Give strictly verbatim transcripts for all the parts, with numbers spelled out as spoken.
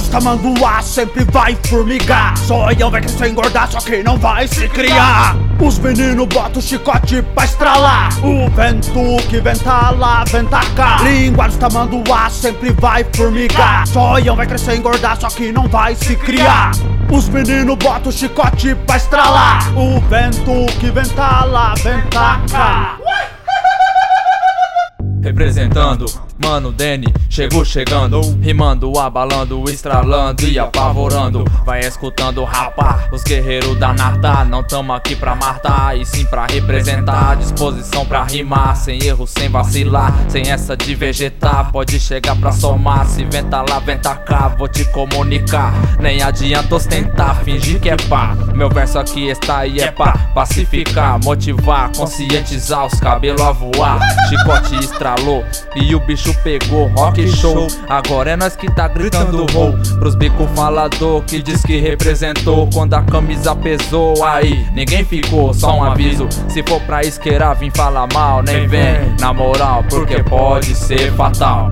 tamanduá sempre vai formigar. Zoião vai crescer, engordar, só que não vai se criar. Os meninos botam o chicote pra estralar. O vento que venta lá, venta cá. Língua dos tamanduá sempre vai formigar. Zoião vai crescer, engordar, só que não vai se criar. Os meninos botam o chicote pra estralar. O vento que venta lá, venta cá. Representando, mano Dene, chegou chegando, rimando, abalando, estralando e apavorando. Vai escutando, rapá, os guerreiros da Nata. Não tamo aqui pra matar, e sim pra representar. Disposição pra rimar, sem erro, sem vacilar. Sem essa de vegetar, pode chegar pra somar. Se venta lá, venta cá, vou te comunicar. Nem adianta ostentar, fingir que é pá. Meu verso aqui está e é pá. Pacificar, motivar, conscientizar, os cabelos a voar. Chicote estralou e o bicho pegou, rock show. Agora é nós que tá gritando rou. Pros bico falador que diz que representou quando a camisa pesou. Aí ninguém ficou, só um aviso. Se for pra isqueirar, vim falar mal, nem vem na moral, porque pode ser fatal.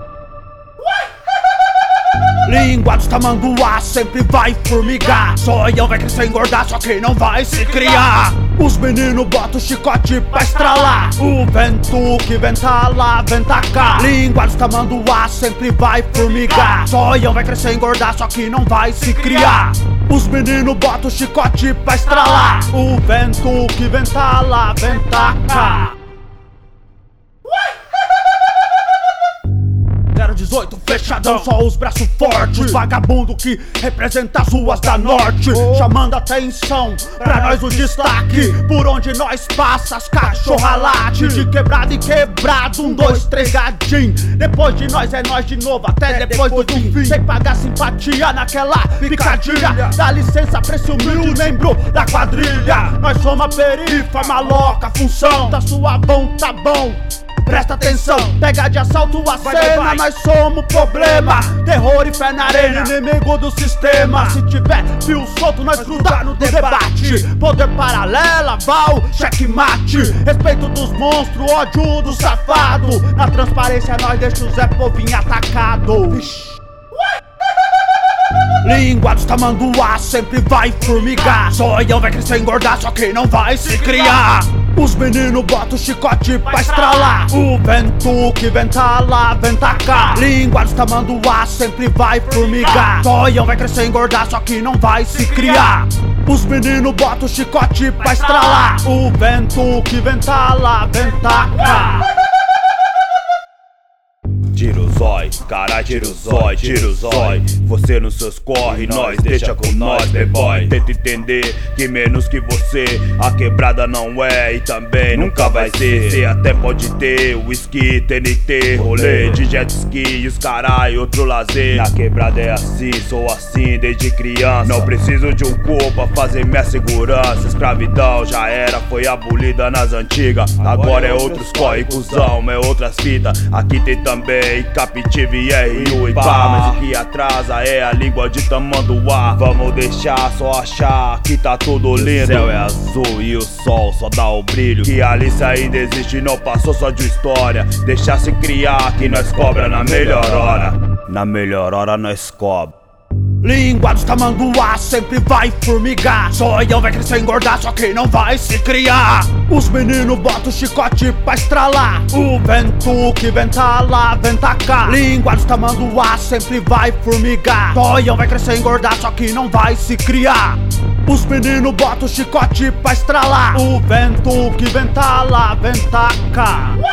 Língua dos tamanduá sempre vai formigar. Zoião vai crescer, engordar, só que não vai se criar. Os meninos botam o chicote pra estralar. O vento que venta lá, venta cá. Língua dos tamanduá sempre vai formigar. Zoião vai crescer, engordar, só que não vai se criar. Os meninos botam o chicote pra estralar. O vento que venta lá, venta cá. zero dezoito fechadão, só os braços fortes. Vagabundo que representa as ruas da norte. Chamando atenção, pra nós o destaque. Por onde nós passa, as cachorra late. De quebrado em quebrado, um, dois, três, gadinho. Depois de nós é nós de novo, até depois do fim. Sem pagar simpatia naquela picadilha. Dá licença pra esse humilde membro da quadrilha. Nós somos a perifa, maloca, função da sua bom, tá bom. Presta atenção, pega de assalto a vai, cena, vai, vai. Nós somos problema, terror e fé na arena, inimigo do sistema. Se tiver fio solto, nós grudar no debate. Poder paralela, val, checkmate. Respeito dos monstros, ódio do safado. Na transparência nós deixa o Zé Povinho atacado. Vixe. Língua dos tamanduá sempre vai formigar. Zoião vai crescer, engordar, só que não vai se criar. Os meninos botam o chicote pra estralar. O vento que venta lá, venta cá. Língua dos tamanduá sempre vai formigar. Zoião vai crescer, engordar, só que não vai se criar. Os meninos botam o chicote pra estralar. O vento que venta lá, venta cá. Tira o zói, caralho, tira o zói, tira o zói. Você nos seus corre, nós deixa com nós, playboy. Tenta entender que menos que você a quebrada não é e também nunca vai ser. Cê até pode ter whisky, T N T, rolê de jet ski e os caralho, outro lazer. Na quebrada é assim, sou assim desde criança. Não preciso de um corpo pra fazer minha segurança. Escravidão já era, foi abolida nas antigas. Agora é outros corre, cuzão, é outras fitas. Aqui tem também captive, R U e pá. Mas o que atrasa é a língua de tamanduá. Vamos deixar só achar que tá tudo lindo. O céu é azul e o sol só dá o brilho. Que a Alice ainda existe, não passou só de história. Deixar se criar que nós cobra na melhor hora. Na melhor hora nós cobra. Língua dos tamanduá sempre vai formigar. Zoião vai crescer, engordar, só que não vai se criar. Os meninos botam o chicote pra estralar. O vento que venta lá, venta cá. Língua dos tamanduá sempre vai formigar. Zoião vai crescer, engordar, só que não vai se criar. Os meninos botam o chicote pra estralar. O vento que venta lá, venta cá.